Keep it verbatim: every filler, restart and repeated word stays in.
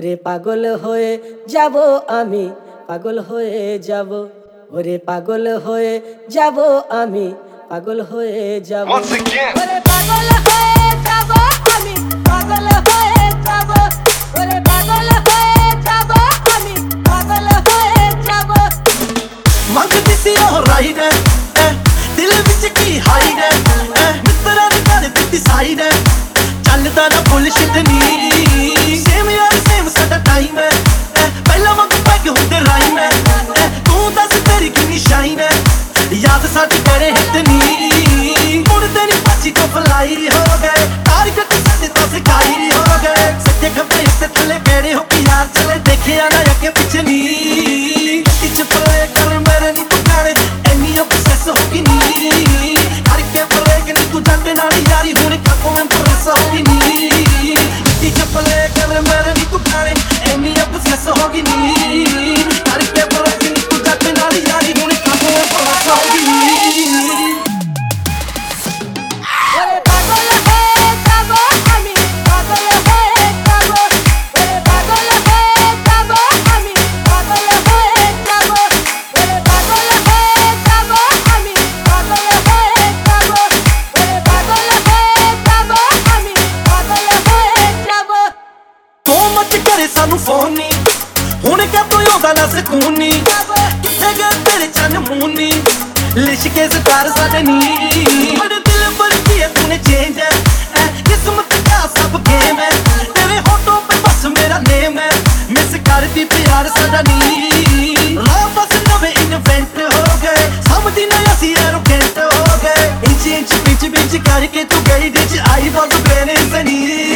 ওরে পাগল হয়ে যাব আমি, পাগল হয়ে যাব, ওরে পাগল হয়ে যাব আমি, পাগল হয়ে যাব। Once again. ওরে পাগল হয়ে যাব আমি, পাগল হয়ে যাব, ওরে পাগল হয়ে যাব আমি, পাগল হয়ে যাব। ਮੰਗਦੀ ਸੀ ਉਹ ਰਾਈਡ ਐ ਦਿਲ ਵਿੱਚ ਕੀ ਹਾਈਡ ਐ ਮਿੱਤਰਾਂ ਨੇ ਕਰ ਦਿੱਤੀ ਸਾਈਡ ਐ ਚੱਲਦਾ ਨਾ ਬੁਲਸ਼ਿਟ ਨੀ ਸੇਮ ਯਾਰ ਸੇਮ ਸਾਡਾ ਟਾਈਮ ਐ ਪਹਿਲਾਂ ਵਾਂਗ ਪੈਗ ਹੁੰਦੇ ਰਾਈਮ ਐ ਤੂੰ ਦੱਸ ਤੇਰੀ ਕਿੰਨੀ ਸ਼ਾਈਨ ਐ ਯਾਦ ਸਾਡੀ ਕਰੇ ਹਿੱਟ ਨੀ ਮੁੜਦੇ ਨੀ ਪਾਚੀ ਤੋਂ ਫਲਾਈ ਹੋ ਗਏ ਟਾਰਗੇਟ ਸਾਡੇ ਤਾਂ ਸਿਕਾਈ ਹੋ ਗਏ ਸੱਚੇ ਖੱਬੇ ਉੱਤੇ ਥੱਲੇ ਕਿਹੜੇ ਹੋ ਕਿ ਯਾਰ ਚਲੇ ਦੇਖਿਆ ਨਾ ਅੱਗੇ ਪਿੱਛੇ ਨੀ ਇੱਚ ਪਲੇ ਕਰ ਮੇਰੇ ਨੀ ਤੂੰ ਕਾਲੇ ਐਨੀ obsess ਹੋ ਗਈ ਨੀ ਕਰਕੇ ਪਲੇ ਕਿ ਨੀ ਤੂੰ ਜਾਂਦੇ ਨਾਲ ਯਾਰੀ ਹੁਣ ਕਾਕੋ ਮੈਂ ਪ੍ਰੈਸ ਹੋ ਗਈ ਨੀ ਇੱਚ ਪਲੇ ਕਰ ਮੇਰੇ ਨੀ ਤੂੰ ਕਾਲੇ ਐਨੀ obsess ਹੋ ਗਈ ਨੀ ਕਰਕੇ ਪਲੇ ਕਿ ਨੀ ਤੂੰ ਜਾਂਦੇ ਨਾਲ ਯਾਰੀ ਹੁਣ ਕਾਕੋ ਮੈਂ ਪ੍ਰੈਸ ਹੋ ਗਈ ਨੀ ওরে পাগল হয়ে যাব আমি, পাগল হয়ে যাব, ওরে পাগল হয়ে যাব আমি, পাগল হয়ে যাব, ওরে পাগল হয়ে যাব আমি, পাগল হয়ে যাব, ওরে পাগল হয়ে যাব আমি, পাগল হয়ে যাব। ਤੂੰ ਮੱਚ ਕਰੇ ਸਾਨੂੰ ਫੋਨ ਨੀ ਹੁਣ ਕਿਆ ਤੂੰ ਆਉਂਦਾ ਨਾ ਸਕੂਨ ਨੀ ਕਿੱਥੇ ਗਏ ਤੇਰੇ ਚੰਨ ਮੂੰਹ ਨੀ ਲਿਸ਼ਕੇ ਸਤਾਰ ਸਾਡੇ ਨੀ ਮੇਰੇ ਦਿਲ ਪਰ ਕੀ ਹੈ ਤੂਨੇ ਚੇਂਜ ਹੈ ਐ ਕਿਸਮਤ ਦਾ ਸਭ ਗੇਮ ਹੈ ਤੇਰੇ ਹੋਟੋਂ पे ਬਸ ਮੇਰਾ ਨੇਮ ਹੈ ਮਿਸ ਕਰਦੀ ਪਿਆਰ ਸਾਡਾ ਨੀ ਲਾ ਬਸ ਨਵੇਂ ਇਨਵੈਂਟ ਹੋ ਗਏ ਸਮਝੀ ਨਾ ਅਸੀਂ ਐਰੋਗੈਂਟ ਹੋ ਗਏ ਇੰਚ ਇੰਚ ਵਿੱਚ ਵਿੱਚ ਕਰਕੇ ਤੂੰ ਗਈ ਵਿੱਚ ਆਈ ਬਹੁਤ ਬੇਨੇ ਸਨੀ